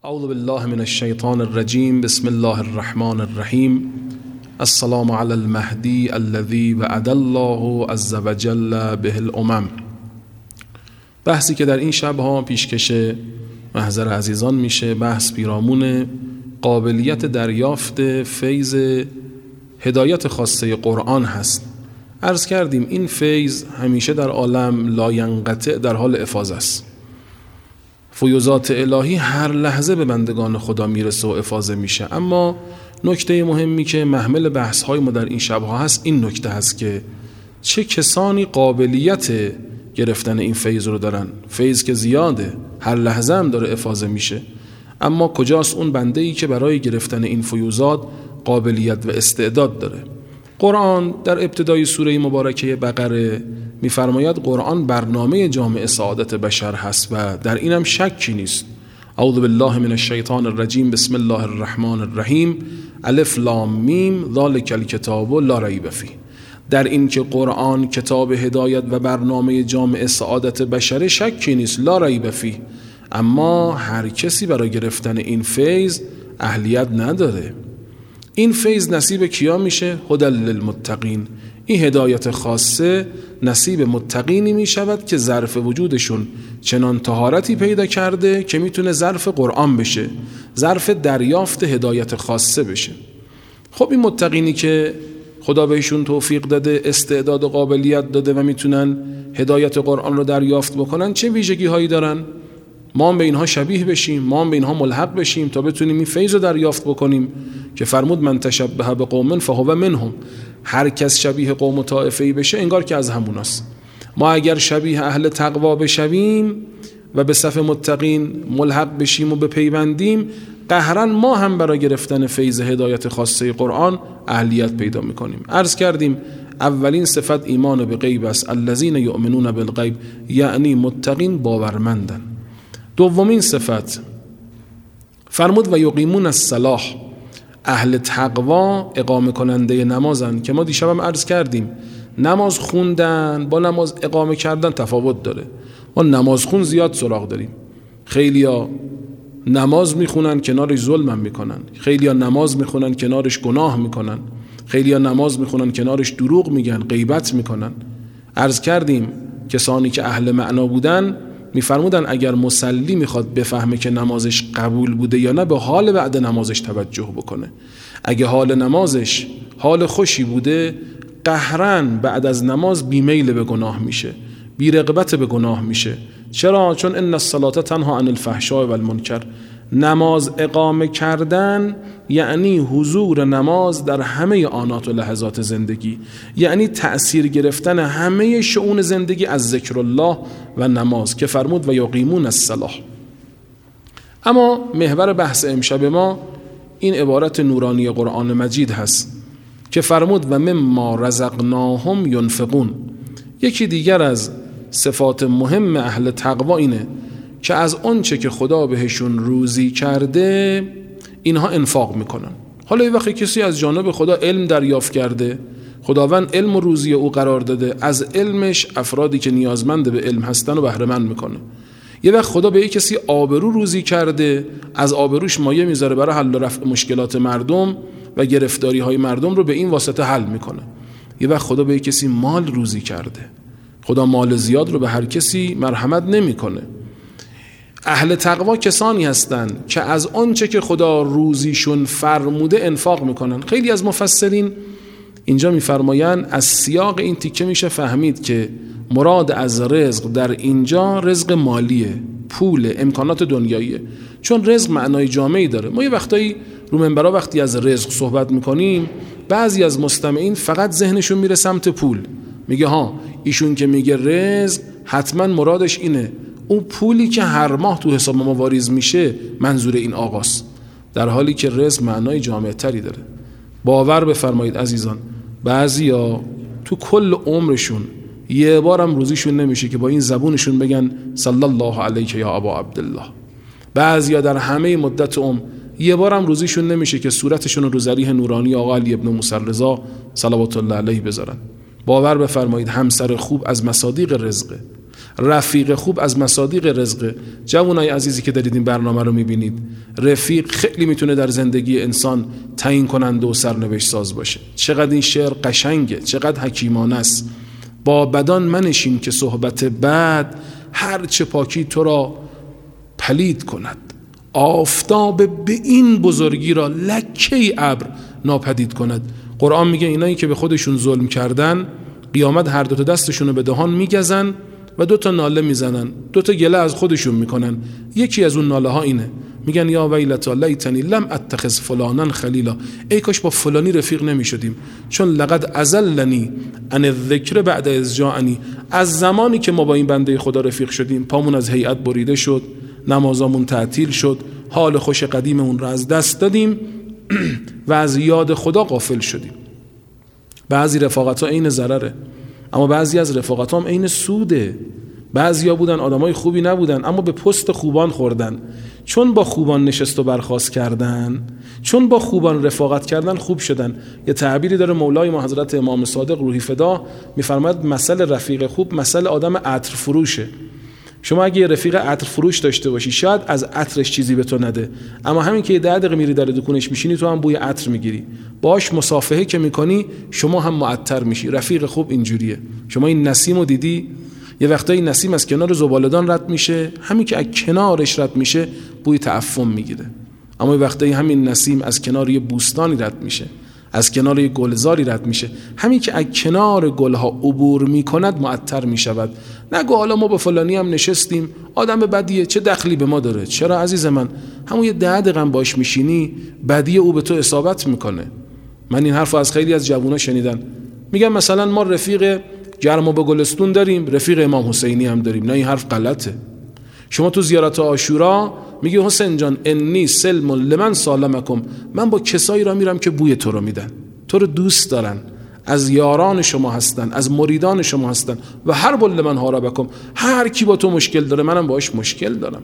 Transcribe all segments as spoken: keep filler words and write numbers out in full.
اعوذ بالله من الشیطان الرجیم. بسم الله الرحمن الرحیم. السلام علی المهدی الذی وعد الله عز وجل به الامم. بحثی که در این شبها پیشکش محضر عزیزان میشه، بحث پیرامون قابلیت دریافت فیض هدایت خاصه قرآن هست. عرض کردیم این فیض همیشه در عالم لاینقطع در حال افاضه است. فیوضات الهی هر لحظه به بندگان خدا میرسه و افاضه میشه، اما نکته مهمی که محمل بحث های ما در این شبها هست این نکته هست که چه کسانی قابلیت گرفتن این فیض رو دارن. فیض که زیاده، هر لحظه هم داره افاضه میشه، اما کجاست اون بنده ای که برای گرفتن این فیوضات قابلیت و استعداد داره؟ قرآن در ابتدای سوره مبارکه بقره می‌فرماید قرآن برنامه جامع سعادت بشر هست و در اینم شکی نیست. اعوذ بالله من الشیطان الرجیم. بسم الله الرحمن الرحیم. الف لام میم ذالک الکتاب لا ریب فیه. در این که قرآن کتاب هدایت و برنامه جامع سعادت بشر شکی نیست، لا ریب فیه، اما هر کسی برای گرفتن این فیض اهلیت نداره. این فیض نصیب کیا میشه؟ هدی للمتقین. این هدایت خاصه نصیب متقینی میشود که ظرف وجودشون چنان طهارتی پیدا کرده که میتونه ظرف قرآن بشه، ظرف دریافت هدایت خاصه بشه. خب این متقینی که خدا بهشون توفیق داده، استعداد و قابلیت داده و میتونن هدایت قرآن رو دریافت بکنن، چه ویژگی هایی دارن؟ ما هم به اینها شبیه بشیم، ما هم به اینها ملحق بشیم تا بتونیم این فیض رو دریافت بکنیم که فرمود من تشبه بقوم فهو منهم. هر کس شبیه قوم و طائفه‌ای بشه انگار که از هموناست. ما اگر شبیه اهل تقوا بشویم و به صف متقین ملحق بشیم و بپیوندیم، قهرن ما هم برای گرفتن فیض هدایت خاصه قرآن اهلیت پیدا میکنیم. عرض کردیم اولین صفت ایمان به غیب است. الذین یؤمنون بالغیب، یعنی متقین باورمندن. دومین صفت فرمود و یقیمون الصلاة، اهل تقوا اقامه کننده نمازن، که ما دیشب هم عرض کردیم نماز خوندن با نماز اقامه کردن تفاوت داره. ما نماز خون زیاد سراغ داریم، خیلیا نماز میخونن کنارش ظلم میکنن، خیلیا نماز میخونن کنارش گناه میکنن، خیلیا نماز میخونن کنارش دروغ میگن، غیبت میکنن. عرض کردیم کسانی که اهل معنا بودن میفرمودن اگر مصلی میخواد بفهمه که نمازش قبول بوده یا نه، به حال بعد نمازش توجه بکنه. اگه حال نمازش حال خوشی بوده، قهرن بعد از نماز بیمیل به گناه میشه، بی رغبت به گناه میشه. چرا؟ چون ان الصلاة تنها عن الفحشاء والمنکر. نماز اقامه کردن یعنی حضور نماز در همه آنات و لحظات زندگی، یعنی تأثیر گرفتن همه شؤون زندگی از ذکر الله و نماز که فرمود و یقیمون الصلاة. اما محور بحث امشب ما این عبارت نورانی قرآن مجید هست که فرمود و مما رزقناهم ینفقون. یکی دیگر از صفات مهم اهل تقوا اینه که از آنچه که خدا بهشون روزی کرده اینها انفاق میکنن. حالا یه وقتی کسی از جانب خدا علم دریافت کرده، خداوند علم و روزی او قرار داده، از علمش افرادی که نیازمند به علم هستن و بهره مند میکنه. یه وقت خدا به یک کسی آبرو روزی کرده، از آبروش مایه میذاره برای حل و رفع مشکلات مردم و گرفتاری های مردم رو به این واسطه حل میکنه. یه وقت خدا به یک کسی مال روزی کرده، خدا مال زیاد رو به هر کسی مرحمت نمیکنه. اهل تقوا کسانی هستند که از آنچه که خدا روزیشون فرموده انفاق میکنن. خیلی از مفسرین اینجا میفرمایند از سیاق این تیکه میشه فهمید که مراد از رزق در اینجا رزق مالیه، پول، امکانات دنیاییه، چون رزق معنای جامعی داره. ما یه وقتایی رو منبرا وقتی از رزق صحبت میکنیم، بعضی از مستمعین فقط ذهنشون میره سمت پول، میگه ها ایشون که میگه رزق حتما مرادش اینه اون پولی که هر ماه تو حساب ما واریز میشه منظور این آقاست، در حالی که رزق معنای جامع تری داره. باور بفرمایید عزیزان، بعضیا تو کل عمرشون یه بارم روزیشون نمیشه که با این زبونشون بگن صلی الله علیک یا ابا عبدالله. بعضیا در همه مدت عمر یه بارم روزیشون نمیشه که صورتشون رو ذریح نورانی آقا علی ابن موسی رضا صلوات الله علیه بذارن. باور بفرمایید همسر خوب از مصادیق رزقه، رفیق خوب از مصادیق رزقه. جوانای عزیزی که دارید این برنامه رو میبینید، رفیق خیلی میتونه در زندگی انسان تعیین کننده و سرنوشت ساز باشه. چقدر این شعر قشنگه، چقدر حکیمانه است. با بدان منشین که صحبت بد، هر چه پاکی تو را پلید کند. آفتاب به این بزرگی را لکه ابر ناپدید کند. قرآن میگه اینایی که به خودشون ظلم کردن، قیامت هر دو تا دستشون رو به دهان میگزن و دو تا ناله میزنن، دو تا گله از خودشون میکنن. یکی از اون ناله ها اینه، میگن یا ویلتا لیتنی لم اتخذ فلانا خلیلا، ای کاش با فلانی رفیق نمیشدیم، چون لقد ازلنی عن الذکر بعد اذ جاءنی، از زمانی که ما با این بنده خدا رفیق شدیم پامون از هیئت بریده شد، نمازامون تعطیل شد، حال خوش قدیممون رو از دست دادیم و از یاد خدا غافل شدیم. بعضی رفاقت ها عین ضرره، اما بعضی از رفاقت ها هم عین سوده. بعضی ها بودن آدمای خوبی نبودن اما به پست خوبان خوردن، چون با خوبان نشست و برخاست کردن، چون با خوبان رفاقت کردن خوب شدن. یه تعبیری داره مولای ما حضرت امام صادق روحی فدا، میفرماید مثل رفیق خوب مثل آدم عطر فروشه. شما اگه یه رفیق عطر فروش داشته باشی، شاید از عطرش چیزی به تو نده، اما همین که یه ده دقیقه میری در دکونش میشینی تو هم بوی عطر میگیری، باش مصافحه که میکنی شما هم معطر میشی. رفیق خوب اینجوریه. شما این نسیم رو دیدی؟ یه وقتایی نسیم از کنار زباله‌دان رد میشه، همین که از کنارش رد میشه بوی تعفن میگیره. اما یه وقتایی همین نسیم از کنار یه بوستانی رد میشه، از کنار یه گلزاری رد میشه، همین که از کنار گلها عبور میکند معطر میشود. نگو حالا ما با فلانی هم نشستیم، آدم بدیه، چه دخلی به ما داره. چرا عزیز من؟ همون یه ده دقیقه باش میشینی بدی او به تو اصابت میکنه. من این حرفو از خیلی از جوونا شنیدم، میگن مثلا ما رفیق گرم و به گلستون داریم، رفیق امام حسینی هم داریم. نه، این حرف غلطه. شما تو زیارت عاشورا میگی حسین جان انی سلم لمن سالمکم، من با کسایی را میرم که بوی تو رو میدن، تو رو دوست دارن، از یاران شما هستن، از مریدان شما هستن. و هر بل لمن هاربکم، هر کی با تو مشکل داره منم باش مشکل دارم.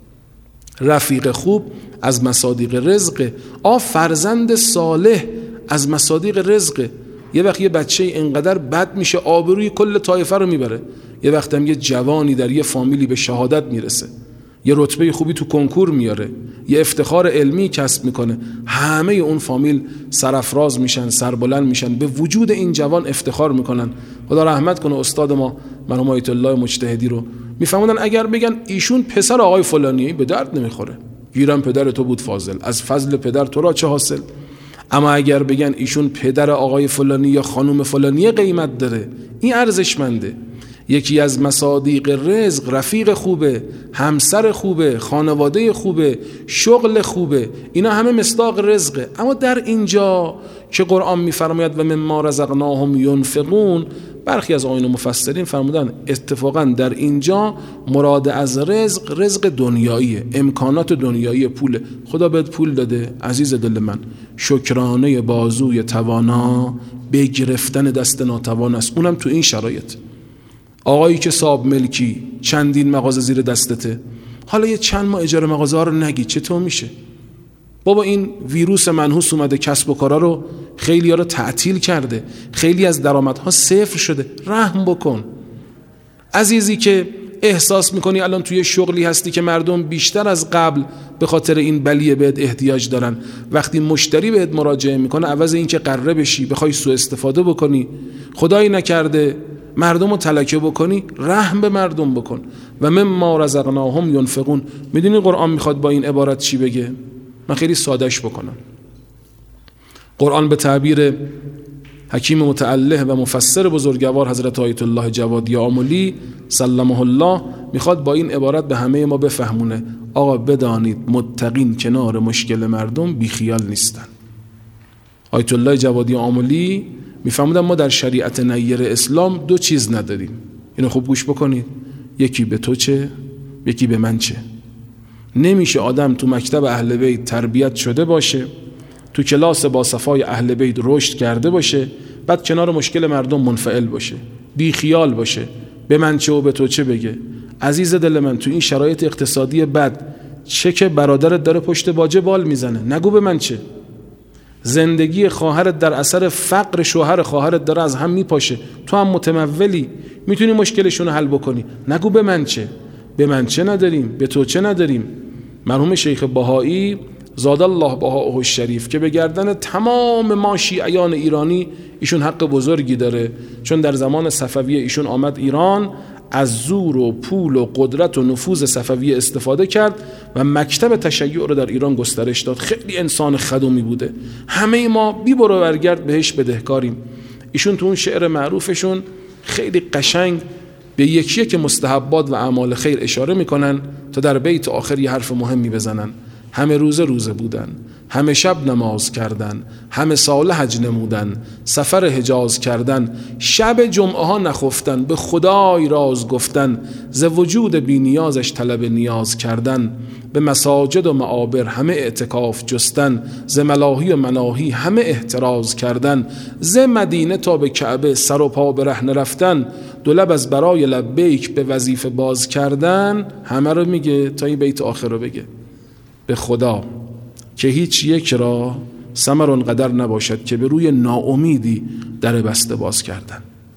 رفیق خوب از مصادیق رزق. آ فرزند صالح از مصادیق رزق. یه وقت یه بچه اینقدر بد میشه آبروی کل طایفه رو میبره، یه وقت هم یه جوانی در یه فامیلی به شهادت میرسه، یه رتبه خوبی تو کنکور میاره، یه افتخار علمی کسب میکنه، همه اون فامیل سرافراز میشن، سربلند میشن، به وجود این جوان افتخار میکنن. خدا رحمت کنه استاد ما مرحوم آیت الله مجتهدی رو، میفهمونن اگر بگن ایشون پسر آقای فلانیه به درد نمیخوره، گیرم پدر تو بود فاضل، از فضل پدر تو را چه حاصل. اما اگر بگن ایشون پدر آقای فلانی یا خانم فلانی قیمت داره، این ارزشمنده. یکی از مصادیق رزق رفیق خوبه، همسر خوبه، خانواده خوبه، شغل خوبه، اینا همه مصداق رزقه. اما در اینجا که قرآن میفرماید و مما رزقناهم ينفقون، برخی از آیین مفسرین فرمودن اتفاقا در اینجا مراد از رزق رزق دنیاییه، امکانات دنیایی، پول. خدا بهت پول داده عزیز دل من، شکرانه بازوی توانا بگرفتن دست ناتوان است، اونم تو این شرایط. آقایی که صاحب ملکی چندین مغازه زیر دستته، حالا یه چند ماه اجاره مغازه ها رو نگی، چطور میشه؟ بابا این ویروس منحوس اومده کسب و کارا رو خیلی ها رو تعطیل کرده، خیلی از درآمدها صفر شده. رحم بکن عزیزی که احساس میکنی الان توی شغلی هستی که مردم بیشتر از قبل به خاطر این بلیه بهت احتیاج دارن. وقتی مشتری بهت مراجعه میکنه، عوض این که قره بشی بخوای سوء استفاده بکنی، خدایی نکرده مردم رو تلکه بکنی، رحم به مردم بکن. و مما رزقناهم ينفقون. میدونی قرآن میخواد با این عبارت چی بگه؟ من خیلی سادهش بکنم. قرآن به تعبیر حکیم متعله و مفسر بزرگوار حضرت آیت الله جوادی آملی سلمه الله میخواد با این عبارت به همه ما بفهمونه آقا بدانید متقین کنار مشکل مردم بیخیال نیستن. آیت الله جوادی آملی میفهمودن ما در شریعت نیر اسلام دو چیز نداریم. اینو خوب گوش بکنید، یکی به تو چه، یکی به من چه. نمیشه آدم تو مکتب اهل بیت تربیت شده باشه، تو کلاس با صفای اهل بیت رشد کرده باشه، بعد کنار مشکل مردم منفعل باشه، بی خیال باشه، به من چه و به تو چه بگه. عزیز دل من، تو این شرایط اقتصادی بد چه که برادرت داره پشت باجه بال میزنه، نگو به من چه. زندگی خواهرت در اثر فقر شوهر خواهرت داره از هم میپاشه، تو هم متمولی، میتونی مشکلشون رو حل بکنی. نگو به من چه، به من چه نداریم، به تو چه نداریم. مرحوم شیخ بهایی زاد الله بهاءه الشریف که به گردن تمام ما شیعیان ایرانی ایشون حق بزرگی داره، چون در زمان صفویه ایشون آمد ایران، از زور و پول و قدرت و نفوذ صفویه استفاده کرد و مکتب تشیع رو در ایران گسترش داد. خیلی انسان خدومی بوده، همه ما بی برو برگرد بهش بدهکاریم. ایشون تو اون شعر معروفشون خیلی قشنگ به یکی که مستحبات و اعمال خیر اشاره میکنن تا در بیت آخر یه حرف مهمی بزنن. همه روزه روزه بودن، همه شب نماز کردن، همه سال حج نمودن، سفر حجاز کردن، شب جمعه ها نخفتن، به خدای راز گفتن، ز وجود بی نیازش طلب نیاز کردن، به مساجد و معابر همه اعتکاف جستن، ز ملاهی و مناهی همه احتراز کردن، ز مدینه تا به کعبه سر و پا برهنه رفتن، دو لب از برای لبیک به وظیفه باز کردن. همه رو میگه تا این بیت آخر رو بگه. به خدا که هیچ یک را ثمر اونقدر نباشد که به روی ناامیدی در بسته باز کردن.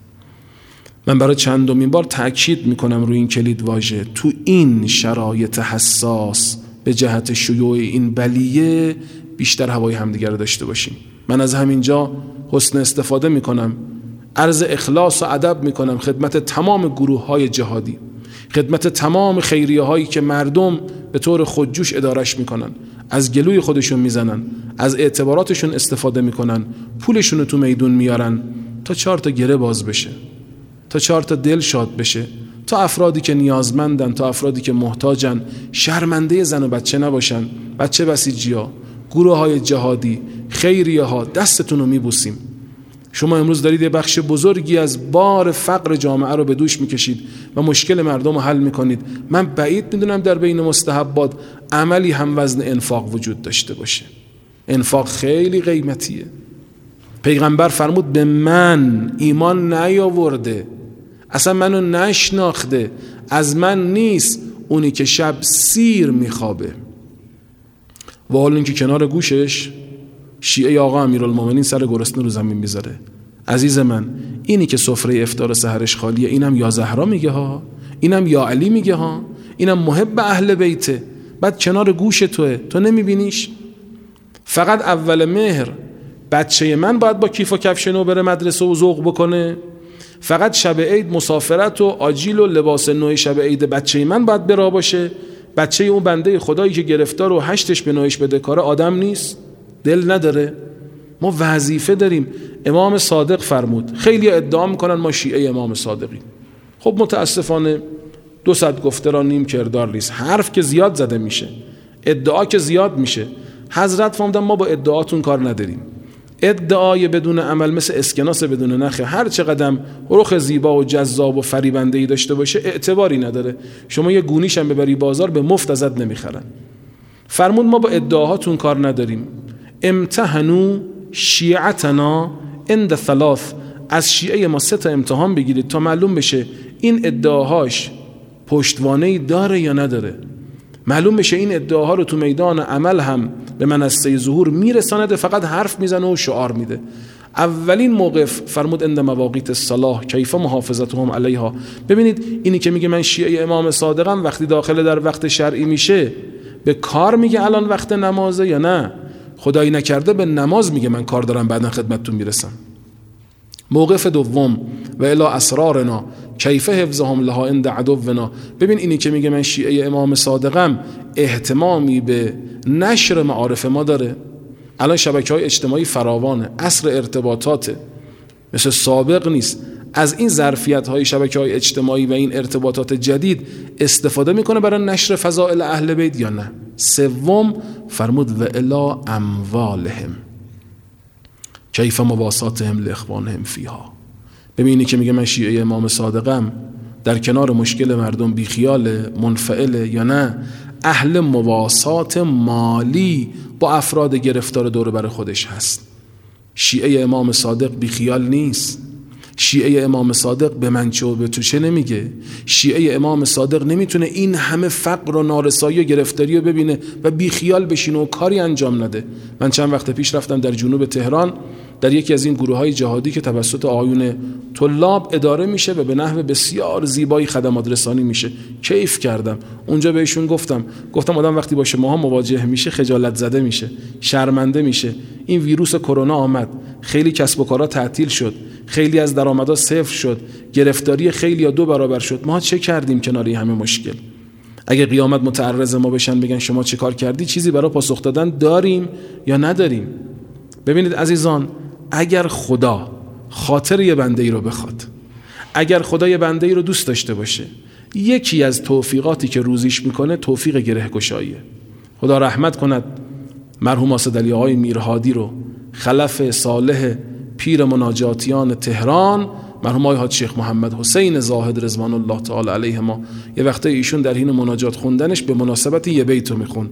من برای چندمین بار تأکید میکنم روی این کلید واژه، تو این شرایط حساس به جهت شیوع این بلیه بیشتر هوای همدیگر رو داشته باشیم. من از همینجا حسن استفاده میکنم، عرض اخلاص و ادب میکنم خدمت تمام گروه های جهادی، خدمت تمام خیریه هایی که مردم به طور خودجوش ادارش میکنن، از گلوی خودشون میزنن، از اعتباراتشون استفاده میکنن، پولشون رو تو میدون میارن تا چهار تا گره باز بشه، تا چهار تا دل شاد بشه، تا افرادی که نیازمندن، تا افرادی که محتاجن شرمنده زن و بچه نباشن. بچه بسیجیا، گروه های جهادی، خیریه ها، دستتون رو میبوسیم. شما امروز دارید یه بخش بزرگی از بار فقر جامعه رو به دوش میکشید و مشکل مردم رو حل میکنید. من بعید میدونم در بین مستحبات عملی هم وزن انفاق وجود داشته باشه. انفاق خیلی قیمتیه. پیغمبر فرمود به من ایمان نیاورده، اصلا منو نشناخته، از من نیست اونی که شب سیر میخوابه. و حالا اینکه کنار گوشش شیعه آقا امیرالمومنین سر گرسنه رو زمین میذاره. عزیز من، اینی که سفره افطار و سحرش خالیه، اینم یا زهرا میگه ها، اینم یا علی میگه ها، اینم محب اهل بیته، بعد کنار گوش توه، تو نمیبینیش؟ فقط اول مهر بچه من باید با کیف و کفش نو بره مدرسه و ذوق بکنه؟ فقط شب عید مسافرت و آجیل و لباس نو شب عید بچه من باید برا باشه؟ بچه اون بنده خدایی که گرفتار و هشتش به نوش بده کار آدم نیست؟ دل نداره؟ ما وظیفه داریم. امام صادق فرمود، خیلی ادعا میکنن ما شیعه امام صادقیم. خب متاسفانه دو صد گفته را نیم کردار نیست. حرف که زیاد زده میشه، ادعا که زیاد میشه. حضرت فرمودن ما با ادعاتون کار نداریم. ادعای بدون عمل مثل اسکناس بدون نخه. هر چقدر رخ زیبا و جذاب و فریبنده‌ای داشته باشه اعتباری نداره. شما یه گونیش هم ببری بازار به مفت ازت نمیخرن. فرمود ما با ادعاهاتون کار نداریم. امتحنوا شیعتنا عند ثلاث، از شیعه ما سه تا امتحان بگیرید تا معلوم بشه این ادعاهاش پشتوانه‌ای داره یا نداره. معلوم بشه این ادعاها رو تو میدان عمل هم به منصه ظهور میرساند، فقط حرف میزنه و شعار میده. اولین موقف فرمود عند مواقیت الصلاح کیف محافظتهم علیها. ببینید اینی که میگه من شیعه امام صادقم وقتی داخل در وقت شرعی میشه به کار میگه الان وقت نمازه یا نه؟ خدایی نکرده به نماز میگه من کار دارم بعدا خدمتتون میرسم. موقف دوم و الی اسرارنا کیف حفظهم لها عند عدونا. ببین اینی که میگه من شیعه امام صادقم اهتمامی به نشر معارف ما داره. الان شبکه‌های اجتماعی فراوانه، عصر ارتباطاته، مثل سابق نیست. از این ظرفیت‌های شبکه‌های اجتماعی و این ارتباطات جدید استفاده میکنه برای نشر فضائل اهل بیت یا نه؟ سوم فرمود و الی اموالهم کیف مواساتهم لاخوانهم فیها. ببینی که میگه من شیعه امام صادقم در کنار مشکل مردم بیخیال منفعل یا نه؟ اهل مواسات مالی با افراد گرفتار دور بر خودش هست. شیعه امام صادق بیخیال نیست. شیعه امام صادق به من چه و به تو چه نمیگه. شیعه امام صادق نمیتونه این همه فقر و نارسایی و گرفتاری رو ببینه و بیخیال بشینه و کاری انجام نده. من چند وقت پیش رفتم در جنوب تهران در یکی از این گروه های جهادی که توسط آیون طلاب اداره میشه و به نحو بسیار زیبایی خدمات رسانی میشه. کیف کردم. اونجا بهشون گفتم گفتم آدم وقتی با شماها مواجه میشه خجالت زده میشه، شرمنده میشه. این ویروس کرونا آمد، خیلی کسب و کارها تعطیل شد، خیلی از درآمدها صفر شد، گرفتاری خیلی یا دو برابر شد. ما چه کردیم کنار این همه مشکل؟ اگه قیامت متعرض ما بشن بگن شما چه کار کردی، چیزی برای پاسخ دادن داریم یا نداریم؟ ببینید عزیزان، اگر خدا خاطر یه بنده ای رو بخواد، اگر خدا یه بنده ای رو دوست داشته باشه، یکی از توفیقاتی که روزیش میکنه توفیق گره گشاییه. خدا رحمت کند مرحوم اسد علی آقای میرهادی رو، خلف صالح پیر مناجاتیان تهران، مرحوم آقای حاج شیخ محمد حسین زاهد رضوان الله تعالی علیه ما. یه وقته ایشون در حین مناجات خوندنش به مناسبت یه بیتو میخوند: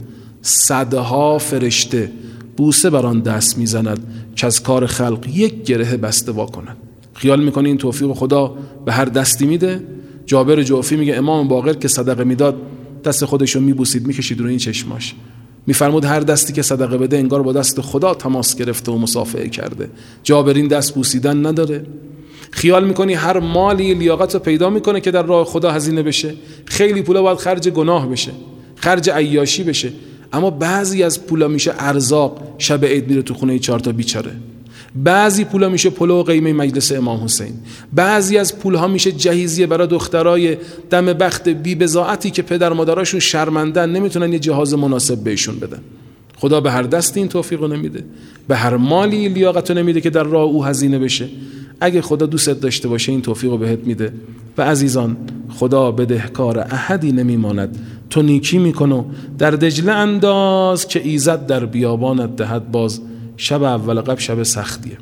صدها فرشته بوسه بر آن دست میزند که از کار خلق یک گره بسته وا کند. خیال میکنی این توفیق خدا به هر دستی میده؟ جابر جوفی میگه امام باقر که صدقه میداد دست خودشو میبوسید، میکشید رو این چشماش، میفرمود هر دستی که صدقه بده انگار با دست خدا تماس گرفته و مصافحه کرده. جابر این دست بوسیدن نداره؟ خیال میکنی هر مالی لیاقت رو پیدا میکنه که در راه خدا هزینه بشه؟ خیلی پولا باید خرج گناه بشه، خرج عیاشی بشه. اما بعضی از پولا میشه ارزاق، شب عید میره تو خونه چهار تا بیچاره. بعضی پولا میشه پلو و قیمه مجلس امام حسین. بعضی از پولها میشه جهیزیه برای دخترای دم بخت بی بضاعتی که پدر مادراشون شرمندن، نمیتونن یه جهاز مناسب بهشون بدن. خدا به هر دستی این توفیقو نمیده، به هر مالی لیاقتو نمیده که در راه او هزینه بشه. اگه خدا دوست داشته باشه این توفیقو بهت میده. و عزیزان، خدا بدهکار احدی نمیماند. تو نیکی میکنو در دجله انداز که ایزد در بیابانت دهد باز. شب اول قبل شب سختیه.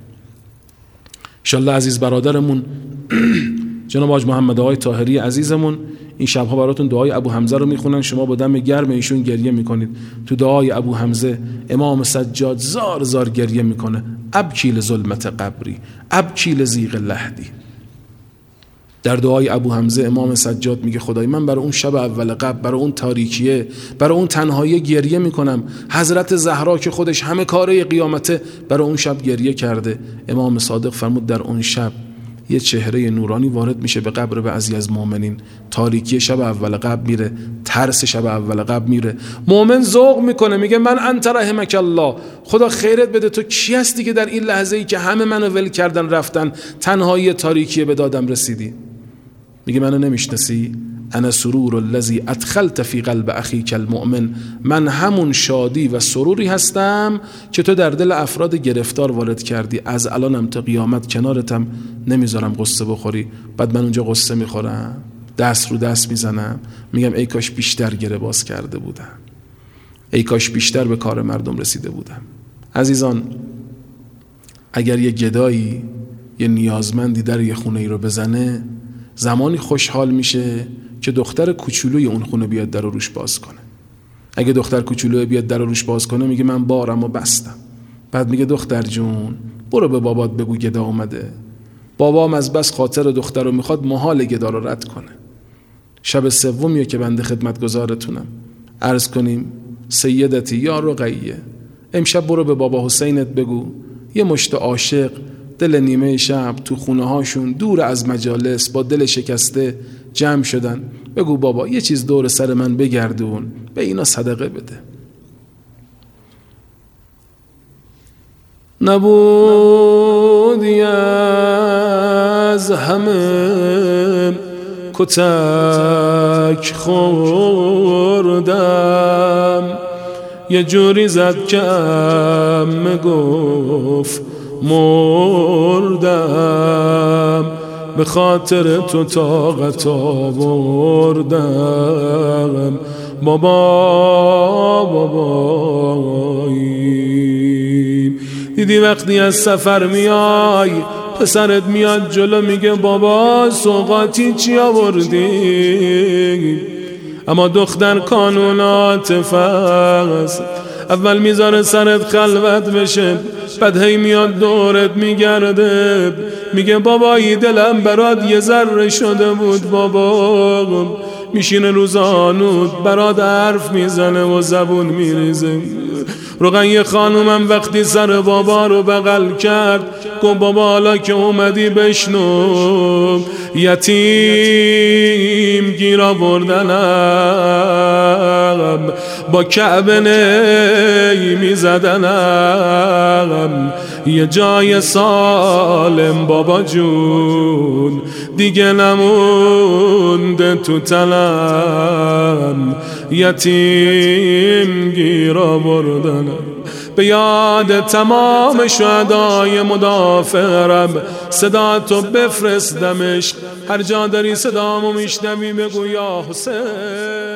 انشالله عزیز برادرمون جناب حاج محمد آقای طاهری عزیزمون این شبها براتون دعای ابو حمزه رو میخونن، شما با دم گرم ایشون گریه میکنید. تو دعای ابو حمزه امام سجاد زار زار گریه میکنه: ابکی لظلمت قبری، ابکی لضیق لحدی. در دعای ابو حمزه امام سجاد میگه خدای من برای اون شب اول قبر، برای اون تاریکیه، برای اون تنهایی گریه میکنم. حضرت زهرا که خودش همه کاره قیامته برای اون شب گریه کرده. امام صادق فرمود در اون شب یه چهره نورانی وارد میشه به قبر بعضی از مؤمنین. تاریکی شب اول قبر میره، ترس شب اول قبر میره. مؤمن ذوق میکنه، میگه من انت رحمک الله، خدا خیرت بده، تو کی هستی که در این لحظه ای که همه منو ول کردن رفتن، تنهایی تاریکی به دادم رسیدی؟ میگه منو نمیشناسی؟ انا سرور الذی ادخلت فی قلب اخیک المؤمن، من همون شادی و سروری هستم که تو در دل افراد گرفتار وارد کردی. از الانم تا قیامت کنارتم، نمیذارم قصه بخوری. بعد من اونجا قصه میخورم، دست رو دست میزنم، میگم ای کاش بیشتر گره باز کرده بودم، ای کاش بیشتر به کار مردم رسیده بودم. عزیزان، اگر یه گدایی، یه نیازمندی در یه خونه ای رو بزنه، زمانی خوشحال میشه که دختر کوچولوی اون خونه بیاد در روش باز کنه. اگه دختر کوچولوی بیاد در روش باز کنه، میگه من بارمو بستم. بعد میگه دختر جون برو به بابات بگو گدا اومده. بابام از بس خاطر دختر رو میخواد، محال گدا رو رد کنه. شب سومیه که بنده خدمتگزارتونم، عرض کنیم سیدتی یا رقیه، امشب برو به بابا حسینت بگو یه مشت عاشق دل نیمه شب تو خونه هاشون دور از مجالس با دل شکسته جمع شدن، بگو بابا یه چیز دور سر من بگردون، به اینا صدقه بده. نبودی از همه کتک خوردم، یه جوری زد که عمه گفت مردم، به خاطر تو طاقت آوردم. بابا بابایی، دیدی وقتی از سفر میای پسرت میاد جلو میگه بابا سوغاتی چی آوردی؟ اما دختر کانون عاطفه است، اول میذاره سرت خلوت بشه، بعد هی میاد دورت میگرده میگه بابایی دلم برات یه ذره شده بود بابا. میشینه روزانود برات حرف میزنه و زبون میریزه. رقیه خانومم وقتی سر بابا رو بغل کرد گفت بابا حالا که اومدی بشنو، یتیم گیر آوردنم، با کعبه نی میزدنم، یه جای سالم بابا جون دیگه نمونده تو تنم، یتیم گیر آوردنم. به یاد تمام شهدای مدافع رب صدا تو بفرست دمشق، هر جا داری صدامو میشنوی بگو یا حسین.